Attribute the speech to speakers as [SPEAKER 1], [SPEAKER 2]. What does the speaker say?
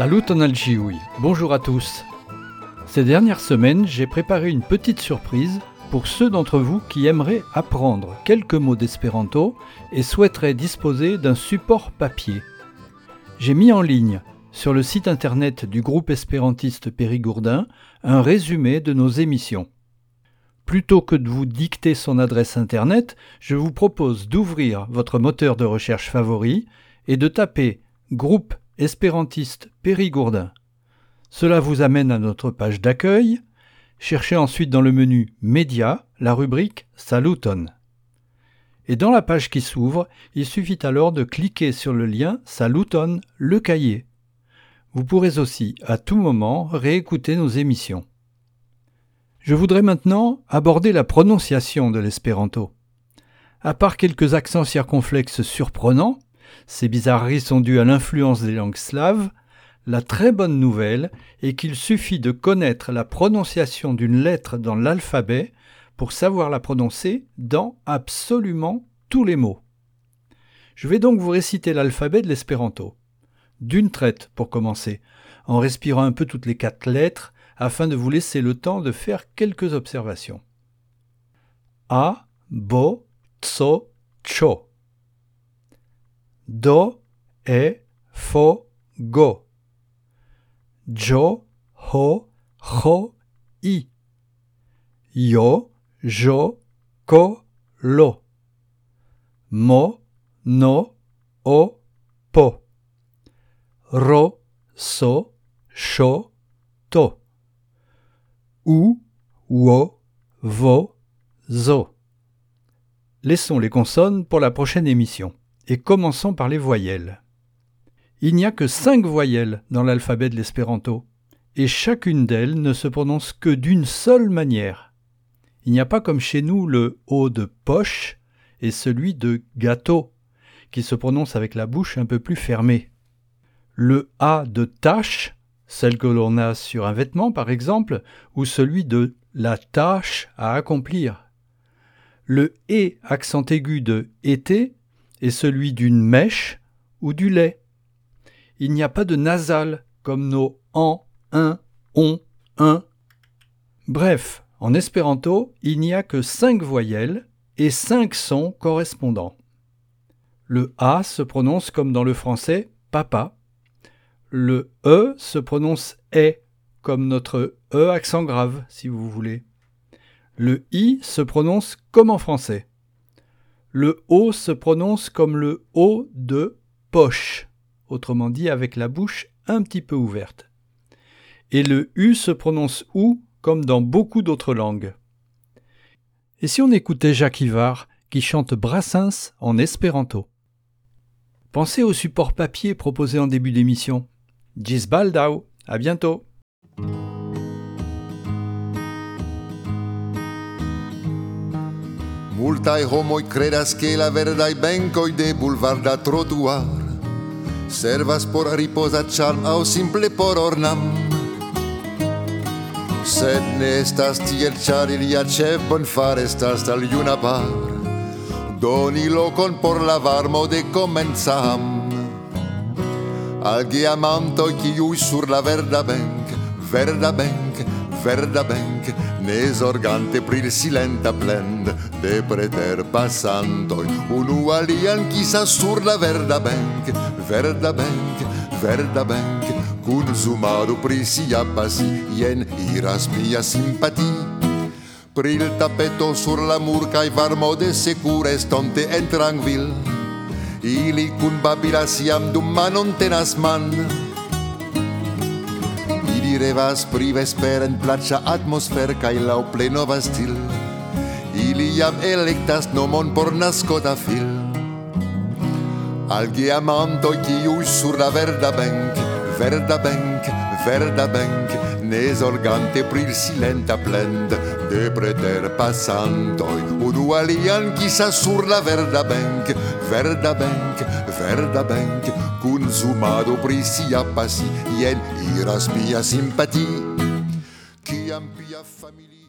[SPEAKER 1] Salut Tonaljiouï, bonjour à tous. Ces dernières semaines, j'ai préparé une petite surprise pour ceux d'entre vous qui aimeraient apprendre quelques mots d'espéranto et souhaiteraient disposer d'un support papier. J'ai mis en ligne, sur le site internet du groupe espérantiste Périgourdin, un résumé de nos émissions. Plutôt que de vous dicter son adresse internet, je vous propose d'ouvrir votre moteur de recherche favori et de taper « Groupe espérantiste Périgourdin ». Cela vous amène à notre page d'accueil. Cherchez ensuite dans le menu « Médias » la rubrique « Saluton ». Et dans la page qui s'ouvre, il suffit alors de cliquer sur le lien « Saluton, le cahier ». Vous pourrez aussi, à tout moment, réécouter nos émissions. Je voudrais maintenant aborder la prononciation de l'espéranto. À part quelques accents circonflexes surprenants, ces bizarreries sont dues à l'influence des langues slaves, la très bonne nouvelle est qu'il suffit de connaître la prononciation d'une lettre dans l'alphabet pour savoir la prononcer dans absolument tous les mots. Je vais donc vous réciter l'alphabet de l'espéranto. D'une traite pour commencer, en respirant un peu toutes les 4 lettres afin de vous laisser le temps de faire quelques observations. A, bo, tso, cho. Do, e, fo, go. Jo, ho, cho, i. Yo, jo, ko, lo. Mo, no, o, po. Ro, so, sho, to. Ou, wo, vo, zo. Laissons les consonnes pour la prochaine émission et commençons par les voyelles. Il n'y a que 5 voyelles dans l'alphabet de l'espéranto et chacune d'elles ne se prononce que d'une seule manière. Il n'y a pas comme chez nous le O de poche et celui de gâteau qui se prononce avec la bouche un peu plus fermée. Le A de tâche, celle que l'on a sur un vêtement par exemple, ou celui de la tâche à accomplir. Le E accent aigu de été est celui d'une mèche ou du lait. Il n'y a pas de nasal comme nos en, un, on, un. Bref, en espéranto, il n'y a que 5 voyelles et 5 sons correspondants. Le A se prononce comme dans le français papa. Le E se prononce E, comme notre E accent grave, si vous voulez. Le I se prononce comme en français. Le O se prononce comme le O de poche, autrement dit avec la bouche un petit peu ouverte. Et le U se prononce OU, comme dans beaucoup d'autres langues. Et si on écoutait Jacques Ivard, qui chante Brassens en espéranto? Pensez au support papier proposé en début d'émission. Gis baldau, à bientôt.
[SPEAKER 2] Multaj homoj kredas ke la verdaj benkoj de bulvarda trotuar servas por ripozaĉarm aŭ simple por ornam. Sed ne estas tiel, ĉar ilia ĉefbonfar estas al juna par doni lokon por la varmo de komencam. Al geamantoj kiuj sur la verda benk, ne zorgante pri silenta plend de preterpasantoj, unu alian kisas sur la verda benk, kun zumado pri sia pasi, jen iras mia simpati. Pri il tapeto sur la mur kaj varmo de sekure estonte en trankvil, ili kunbabilas jam dum manon tenas man. Ili revas pri vesperen plaĉa atmosfer kaj laŭ plenova stil. Ili jam elektas nomon por naskota fil. Al geamantoj kiuj sur la verda benk, ne zorgante pri silenta plend de preterpasantoj, unu alian kisas sur la verda benk, kun zumado pri sia pasi, jen iras mia simpati. Kiam pia familia